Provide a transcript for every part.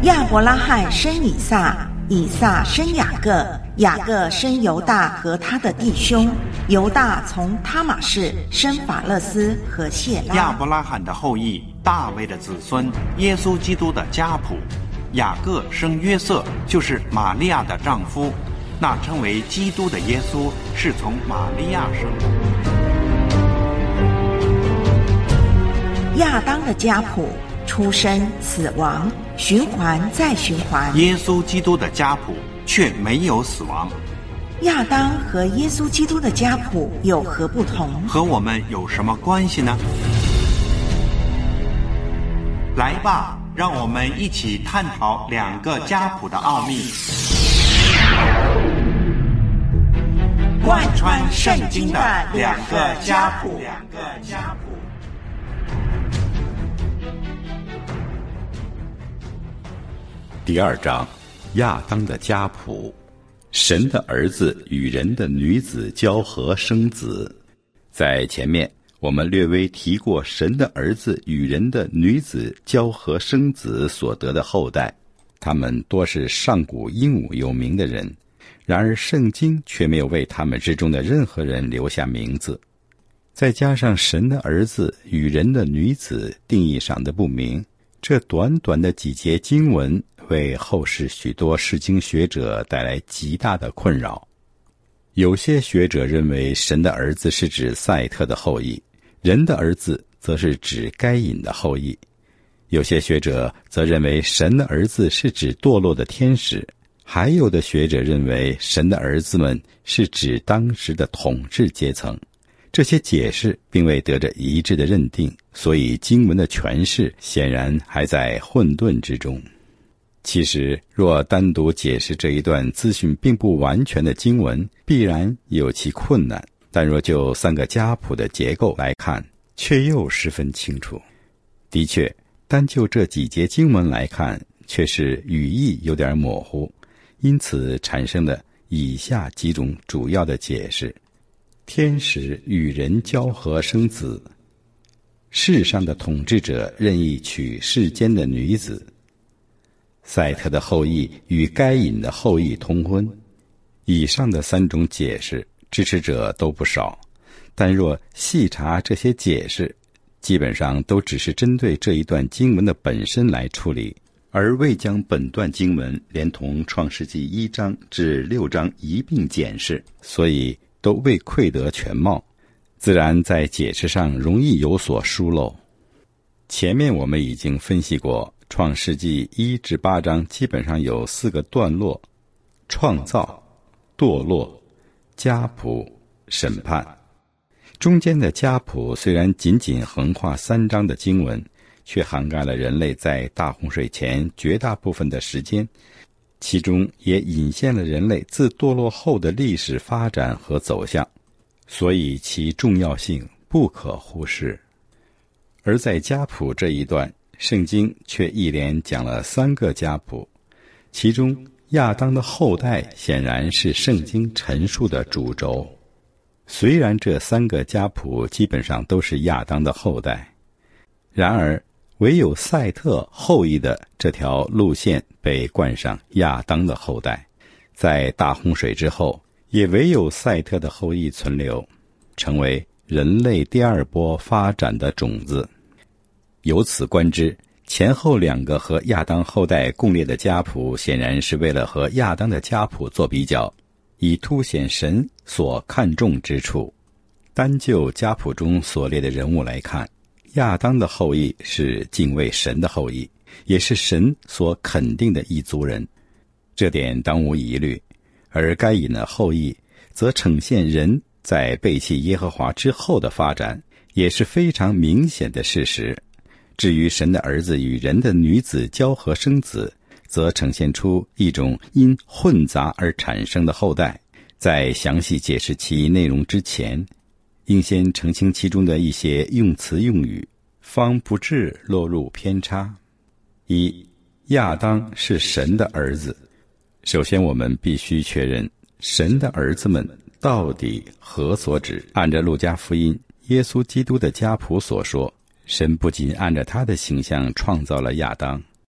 亚伯拉罕生以撒，以撒生雅各，雅各生犹大和他的弟兄，犹大从他玛氏生法勒斯和谢拉。 亚伯拉罕的后裔，大卫的子孙，耶稣基督的家谱。雅各生约瑟，就是玛利亚的丈夫，那称为基督的耶稣是从玛利亚生的。 亚当的家谱，出生、死亡，循环再循环。 耶稣基督的家谱却没有死亡。 亚当和耶稣基督的家谱有何不同？ 和我们有什么关系呢？来吧，让我们一起探讨两个家谱的奥秘， 贯穿圣经的两个家谱。 第二章，亚当的家谱。神的儿子与人的女子交合生子。在前面我们略微提过神的儿子与人的女子交合生子所得的后代，他们多是上古英武有名的人，然而圣经却没有为他们之中的任何人留下名字。再加上神的儿子与人的女子定义上的不明，这短短的几节经文为后世许多释经学者带来极大的困扰。有些学者认为神的儿子是指赛特的后裔，人的儿子则是指该隐的后裔。有些学者则认为神的儿子是指堕落的天使，还有的学者认为神的儿子们是指当时的统治阶层。这些解释并未得着一致的认定，所以经文的诠释显然还在混沌之中。其实若单独解释这一段资讯并不完全的经文，必然有其困难，但若就三个家谱的结构来看，却又十分清楚。的确，单就这几节经文来看，却是语义有点模糊，因此产生了以下几种主要的解释。天使与人交合生子，世上的统治者任意娶世间的女子，赛特的后裔与该隐的后裔通婚。以上的三种解释支持者都不少，但若细查这些解释，基本上都只是针对这一段经文的本身来处理，而未将本段经文连同创世纪1章至6章一并检视，所以都未窥得全貌，自然在解释上容易有所疏漏。前面我们已经分析过，创世纪1至8章基本上有4个段落：创造、堕落、家谱、审判。中间的家谱虽然仅仅横跨3章的经文，却涵盖了人类在大洪水前绝大部分的时间，其中也隐现了人类自堕落后的历史发展和走向，所以其重要性不可忽视。而在家谱这一段，圣经却一连讲了3个家谱，其中亚当的后代显然是圣经陈述的主轴。虽然这3个家谱基本上都是亚当的后代，然而唯有赛特后裔的这条路线被冠上亚当的后代，在大洪水之后，也唯有赛特的后裔存留，成为人类第二波发展的种子。由此观之，前后2个和亚当后代共列的家谱，显然是为了和亚当的家谱做比较，以凸显神所看重之处。单就家谱中所列的人物来看，亚当的后裔是敬畏神的后裔，也是神所肯定的一族人，这点当无疑虑。而该隐的后裔则呈现人在背弃耶和华之后的发展，也是非常明显的事实。至于神的儿子与人的女子交合生子，则呈现出一种因混杂而产生的后代。在详细解释其内容之前，应先澄清其中的一些用词用语，方不致落入偏差。一，亚当是神的儿子。首先我们必须确认神的儿子们到底何所指。按照路加福音耶稣基督的家谱所说，神不仅按照他的形象创造了亚当，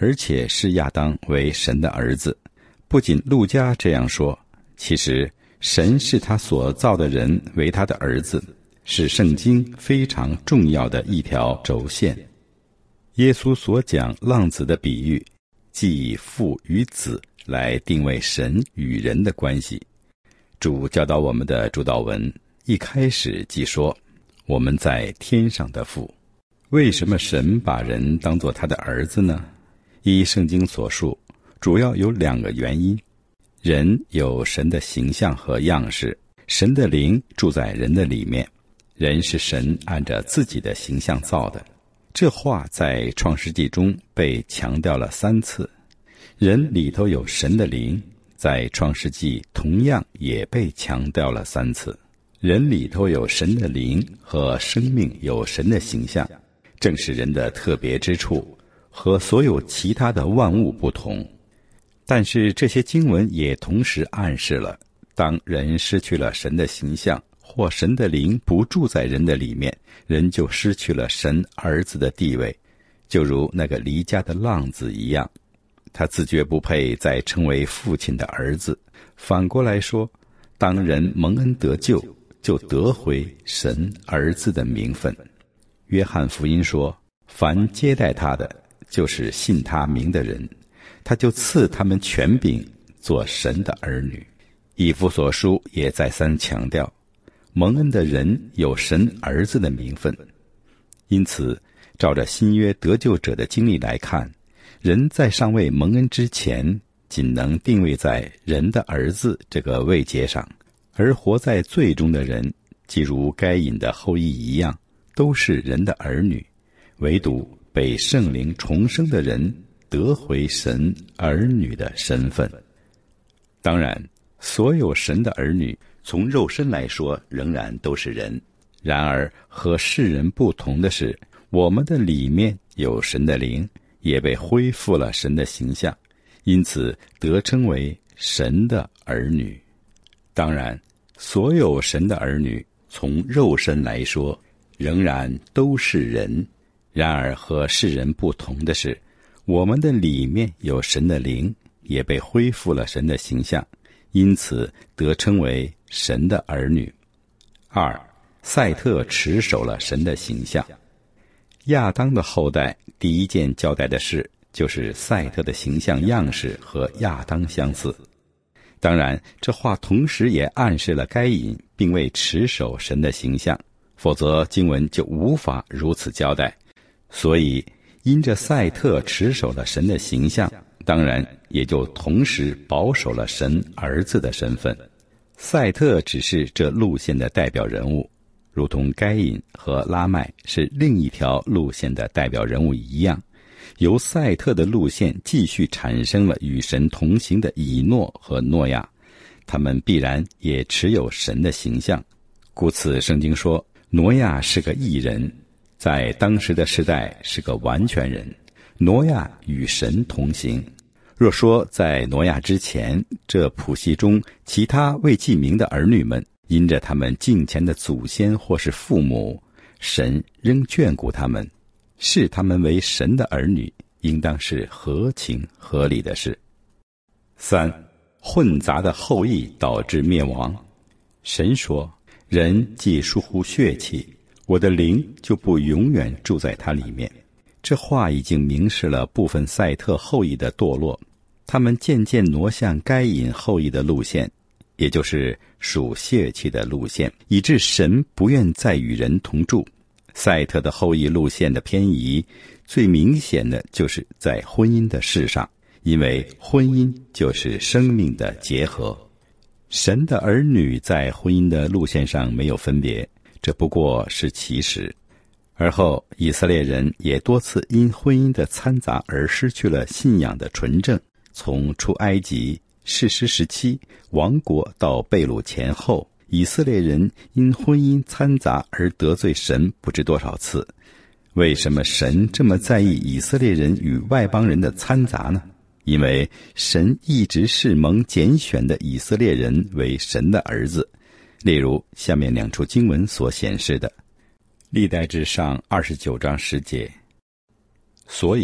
而且视亚当为神的儿子。不仅路加这样说，其实神视他所造的人为他的儿子，是圣经非常重要的一条轴线。耶稣所讲浪子的比喻，即以父与子来定位神与人的关系。主教导我们的主祷文一开始即说，我们在天上的父。为什么神把人当作他的儿子呢？依圣经所述，主要有2个原因。人有神的形象和样式，神的灵住在人的里面，人是神按着自己的形象造的。这话在创世纪中被强调了3次。人里头有神的灵，在创世纪同样也被强调了3次。人里头有神的灵和生命有神的形象，正是人的特别之处，和所有其他的万物不同。但是这些经文也同时暗示了，当人失去了神的形象，或神的灵不住在人的里面，人就失去了神儿子的地位，就如那个离家的浪子一样，他自觉不配再称为父亲的儿子。反过来说，当人蒙恩得救，就得回神儿子的名分。约翰福音说，凡接待他的，就是信他名的人，他就赐他们权柄做神的儿女。以弗所书也再三强调，蒙恩的人有神儿子的名分。因此照着新约得救者的经历来看，人在尚未蒙恩之前，仅能定位在人的儿子这个位阶上，而活在罪中的人，即如该隐的后裔一样，都是人的儿女。唯独被圣灵重生的人得回神儿女的身份。当然，所有神的儿女从肉身来说仍然都是人，然而和世人不同的是，我们的里面有神的灵，也被恢复了神的形象，因此得称为神的儿女。当然，所有神的儿女从肉身来说仍然都是人，然而和世人不同的是，我们的里面有神的灵，也被恢复了神的形象，因此得称为神的儿女。2. 赛特持守了神的形象。亚当的后代第一件交代的事，就是赛特的形象样式和亚当相似。当然，这话同时也暗示了该隐并未持守神的形象，否则经文就无法如此交代。所以因着赛特持守了神的形象，当然也就同时保守了神儿子的身份。赛特只是这路线的代表人物，如同该隐和拉麦是另一条路线的代表人物一样，由赛特的路线继续产生了与神同行的以诺和诺亚，他们必然也持有神的形象。故此圣经说，挪亚是个义人，在当时的时代是个完全人，挪亚与神同行。若说在挪亚之前，这谱系中其他未记名的儿女们，因着他们敬虔的祖先或是父母，神仍眷顾他们，视他们为神的儿女，应当是合情合理的事。3. 混杂的后裔导致灭亡。神说，人既疏忽血气，我的灵就不永远住在他里面。这话已经明示了部分赛特后裔的堕落，他们渐渐挪向该隐后裔的路线，也就是属血气的路线，以致神不愿再与人同住。赛特的后裔路线的偏移，最明显的就是在婚姻的事上，因为婚姻就是生命的结合。神的儿女在婚姻的路线上没有分别，这不过是起始。而后以色列人也多次因婚姻的掺杂而失去了信仰的纯正，从出埃及、士师时期、亡国到被掳前后，以色列人因婚姻掺杂而得罪神不知多少次。为什么神这么在意以色列人与外邦人的掺杂呢？因为神一直视蒙拣选的以色列人为神的儿子，例如下面2处经文所显示的。历代志上29章10节，所以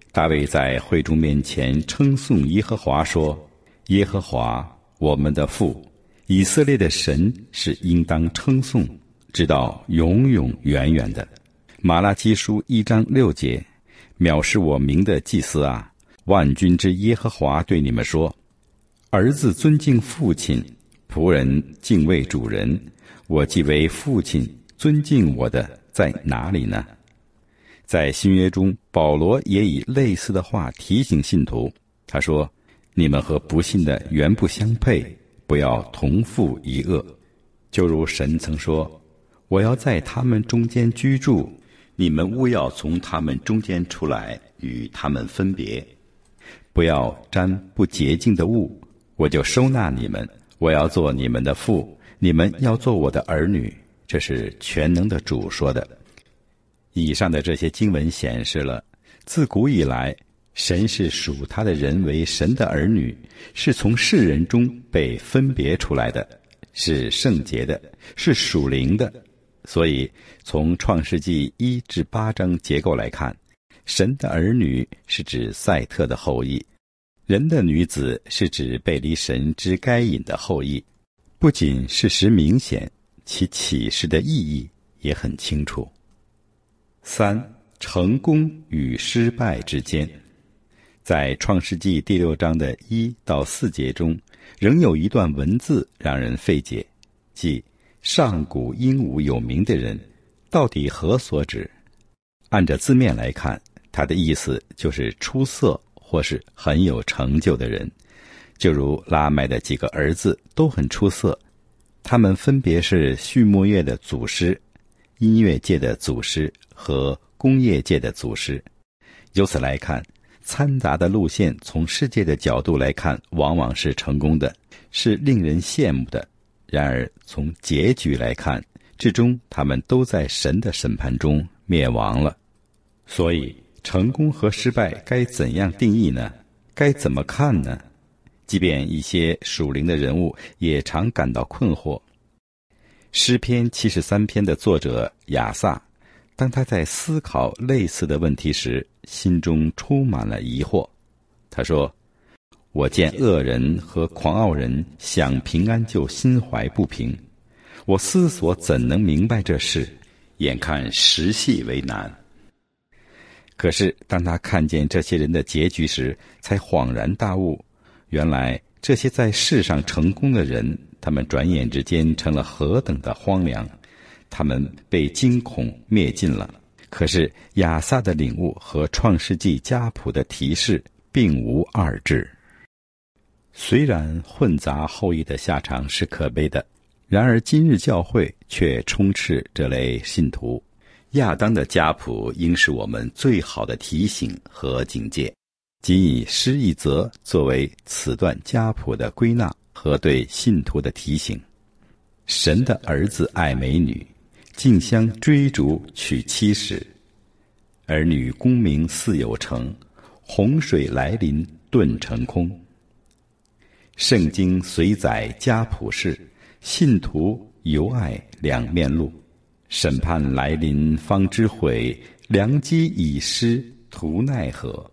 大卫在会众面前称颂耶和华说：耶和华我们的父，以色列的神是应当称颂，直到永永远远的。马拉基书1章6节，藐视我名的祭司啊，万军之耶和华对你们说：儿子尊敬父亲，仆人敬畏主人。我既为父亲，尊敬我的在哪里呢？在新约中，保罗也以类似的话提醒信徒，他说：你们和不信的原不相配，不要同负一恶。就如神曾说：我要在他们中间居住，你们务要从他们中间出来，与他们分别，不要沾不洁净的物，我就收纳你们。我要做你们的父，你们要做我的儿女。这是全能的主说的。以上的这些经文显示了，自古以来，神是属他的人为神的儿女，是从世人中被分别出来的，是圣洁的，是属灵的。所以从创世纪1至8章结构来看，神的儿女是指赛特的后裔，人的女子是指背离神之该隐的后裔。不仅事实明显，其启示的意义也很清楚。3. 成功与失败之间。在创世纪第6章的1到4节中，仍有一段文字让人费解，即上古英武有名的人到底何所指？按着字面来看，它的意思就是出色或是很有成就的人。就如拉麦的几个儿子都很出色，他们分别是畜牧业的祖师、音乐界的祖师和工业界的祖师。由此来看，掺杂的路线从世界的角度来看往往是成功的，是令人羡慕的。然而从结局来看，至终他们都在神的审判中灭亡了。所以成功和失败该怎样定义呢？该怎么看呢？即便一些属灵的人物也常感到困惑。诗篇73篇的作者亚萨，当他在思考类似的问题时，心中充满了疑惑。他说：我见恶人和狂傲人想平安就心怀不平，我思索怎能明白这事，眼看实系为难。可是当他看见这些人的结局时，才恍然大悟，原来这些在世上成功的人，他们转眼之间成了何等的荒凉，他们被惊恐灭尽了。可是亚萨的领悟和创世纪家谱的提示并无二致。虽然混杂后裔的下场是可悲的，然而今日教会却充斥这类信徒。亚当的家谱应是我们最好的提醒和警戒，仅以诗一则作为此段家谱的归纳和对信徒的提醒。神的儿子爱美女，竞相追逐娶妻室，儿女功名似有成，洪水来临顿成空。圣经随载家谱事，信徒犹爱两面路。审判来临方知悔，良机已失图奈何。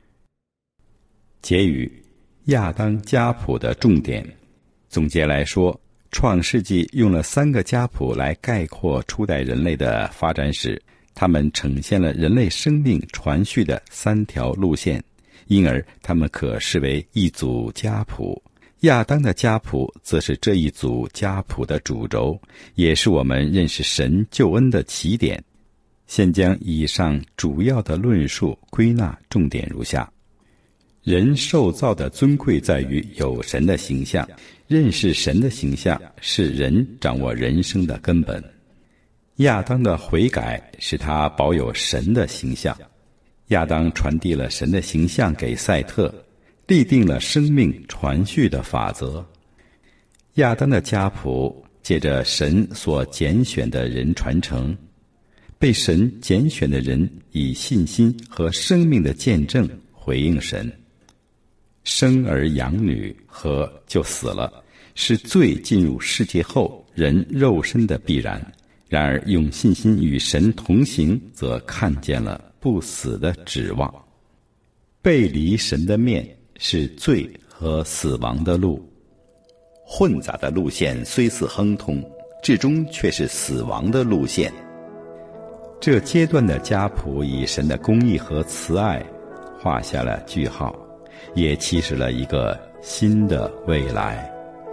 结语：亚当家谱的重点。总结来说，创世纪用了3个家谱来概括初代人类的发展史，它们呈现了人类生命传续的3条路线，因而它们可视为一组家谱。亚当的家谱则是这一组家谱的主轴，也是我们认识神救恩的起点。现将以上主要的论述归纳重点如下：人受造的尊贵在于有神的形象，认识神的形象是人掌握人生的根本。亚当的悔改使他保有神的形象，亚当传递了神的形象给赛特，立定了生命传续的法则。亚当的家谱借着神所拣选的人传承，被神拣选的人以信心和生命的见证回应神。生儿养女和就死了，是罪进入世界后人肉身的必然。然而用信心与神同行，则看见了不死的指望。 背离神的面是罪和死亡的路，混杂的路线虽似亨通，至终却是死亡的路线。这阶段的家谱以神的公义和慈爱画下了句号，也启示了一个新的未来。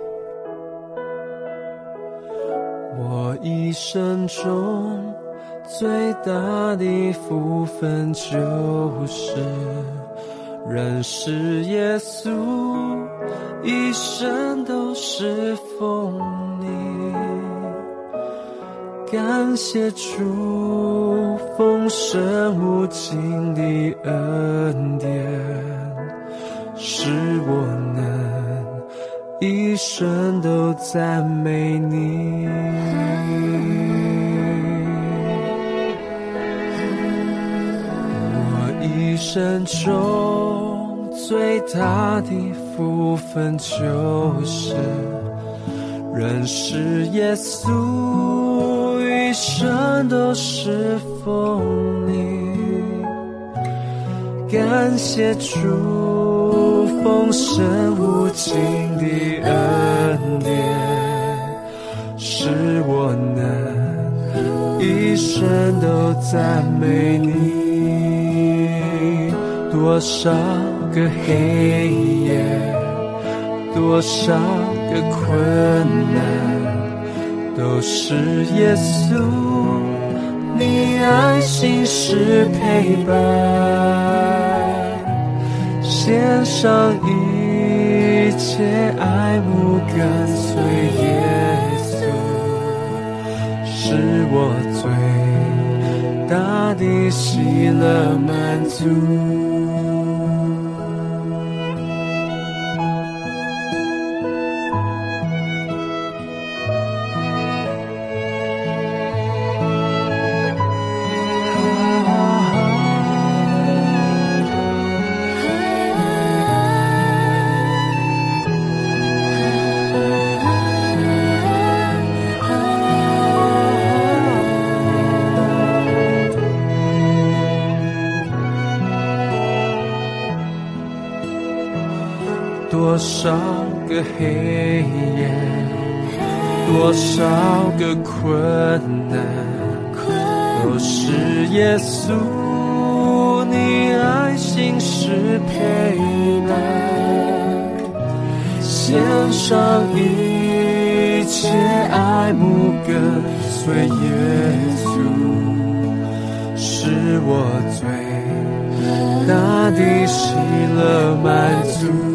我一生中最大的福分就是认识耶稣，一生都侍奉你。感谢主丰盛无尽的恩典，使我能一生都赞美你。我一生中最大的福分就是认识耶稣，一生都侍奉你。感谢主丰盛无尽的恩典，使我能一生都赞美你。多少个黑夜，多少个困难，都是耶稣你爱心是陪伴，献上一切爱慕跟随耶稣，是我最大的喜乐满足。多少个黑夜，多少个困难，都是耶稣你爱心是陪伴，献上一切爱慕跟随耶稣，是我最大的喜乐满足。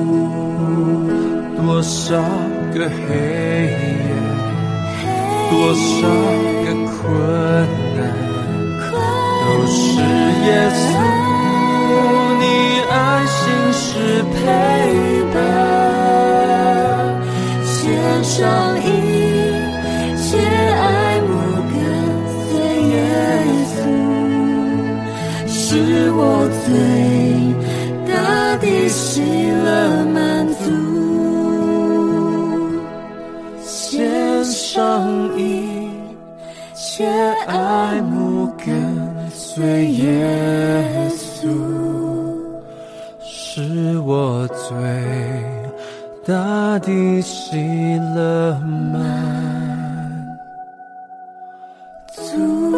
多少个黑夜，多少个困难，都是耶稣你爱心是陪伴，献上一切爱慕跟随耶稣，是我最大的喜乐满足。献上一切爱慕跟随耶稣，是我最大的喜乐满足。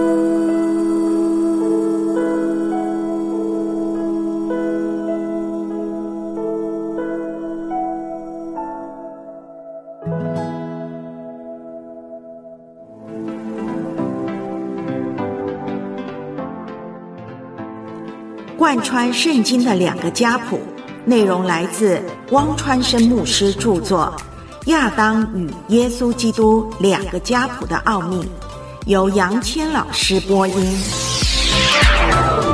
贯穿圣经的两个家谱，内容来自汪川生牧师著作《亚当与耶稣基督两个家谱的奥秘》，由杨谦老师播音。